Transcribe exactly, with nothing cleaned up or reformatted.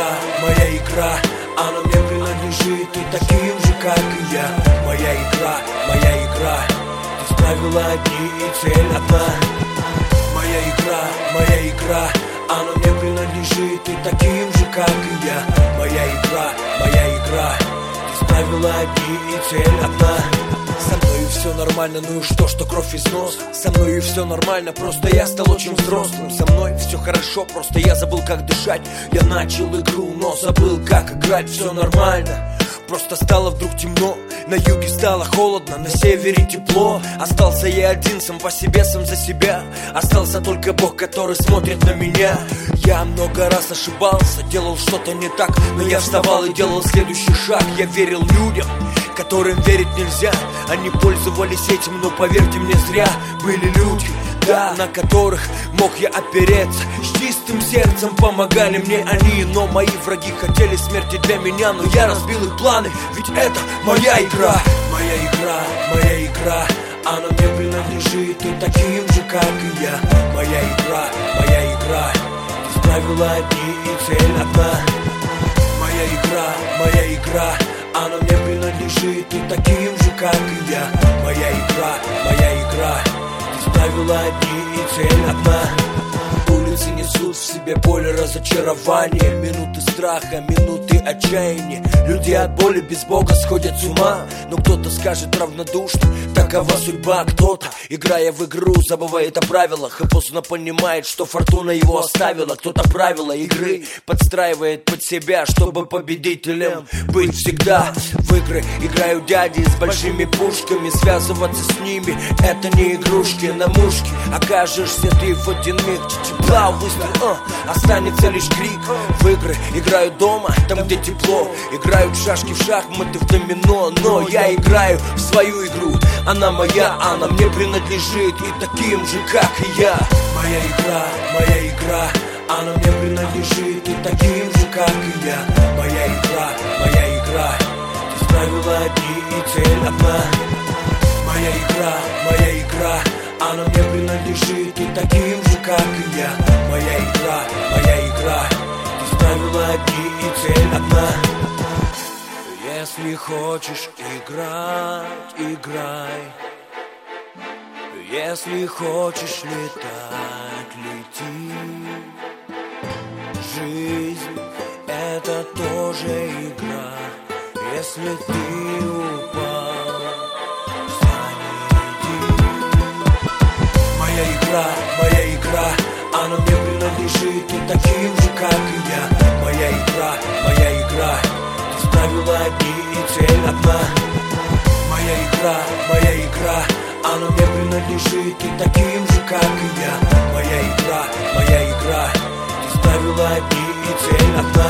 игра, моя игра, она мне принадлежит, ты таким же, как и я. Моя игра, моя игра, без правила одни и цель одна. Моя игра, моя игра, она мне принадлежит, ты таким же, как и я. Моя игра, моя игра, без правила одни и цель одна. Со мной все нормально, ну и что, что кровь из носа? Со мной и все нормально, просто я стал очень взрослым. Со мной все хорошо, просто я забыл, как дышать. Я начал игру, но забыл, как играть. Все нормально, просто стало вдруг темно. На юге стало холодно, на севере тепло. Остался я один, сам по себе, сам за себя. Остался только Бог, который смотрит на меня. Я много раз ошибался, делал что-то не так, но я вставал и делал следующий шаг. Я верил людям, которым верить нельзя. Они пользовались этим, но поверьте мне, зря. Были люди, да, на которых мог я опереться. С чистым сердцем помогали мне они. Но мои враги хотели смерти для меня, но я разбил их планы, ведь это моя игра. Моя игра, моя игра, она мне принадлежит, ты таким же, как и я. Моя игра, моя игра, без правила одни и цель одна. Моя игра, моя игра, она мне принадлежит, ты таким же, как и я. Моя игра, моя игра, без правила одни и цель одна. Улицы несут в себе боль и разочарование, минуты страха, минуты отчаяния. Люди от боли без Бога сходят с ума. Но кто-то скажет равнодушно, такова судьба. Кто-то, играя в игру, забывает о правилах и поздно понимает, что фортуна его оставила. Кто-то правила игры подстраивает под себя, чтобы победителем быть всегда. В игры играют дяди с большими пушками, связываться с ними — это не игрушки. На мушке окажешься ты в один миг. Тепла выстрел, uh, останется лишь крик. В игры играют дома, там где тепло. Играют в шашки, в шахматы, в домино. Но я играю в свою игру, она моя, она мне принадлежит, и таким же, как и я. Моя игра, моя игра, она мне принадлежит, и таким же, как и я. Моя игра, моя игра, без правила одни и цель одна. Моя игра, моя игра, она мне принадлежит, и таким же, как и я. Моя игра, моя игра, без правила одни и цель одна. Если хочешь играть, играй. Если хочешь летать, лети. Жизнь — это тоже игра. Если ты упал, встань и иди. Моя игра, моя игра, она мне принадлежит, и таким же, как и я. Моя игра, моя игра, без правила одни и цель одна. Моя игра, моя игра, она мне принадлежит, и таким же, как и я. Моя игра, моя игра, без правила одни и цель одна.